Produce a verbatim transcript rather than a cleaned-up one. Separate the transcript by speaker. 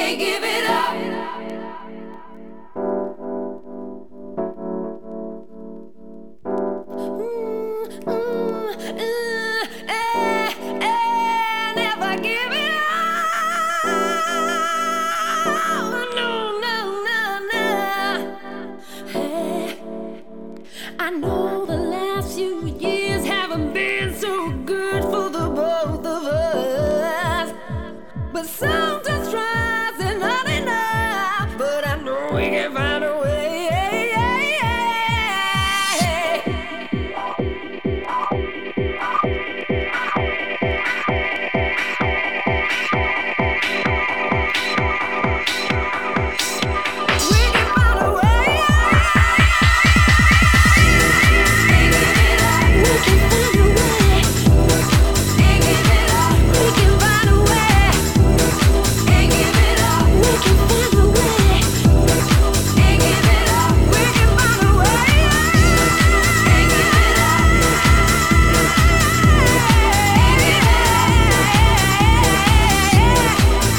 Speaker 1: can't give it up. Mm, mm, uh, eh, eh, never give it up. No, no, no, no. Hey, I know the last few years haven't been so good for the both of us, but sometimes tries are not enough. But I know we can find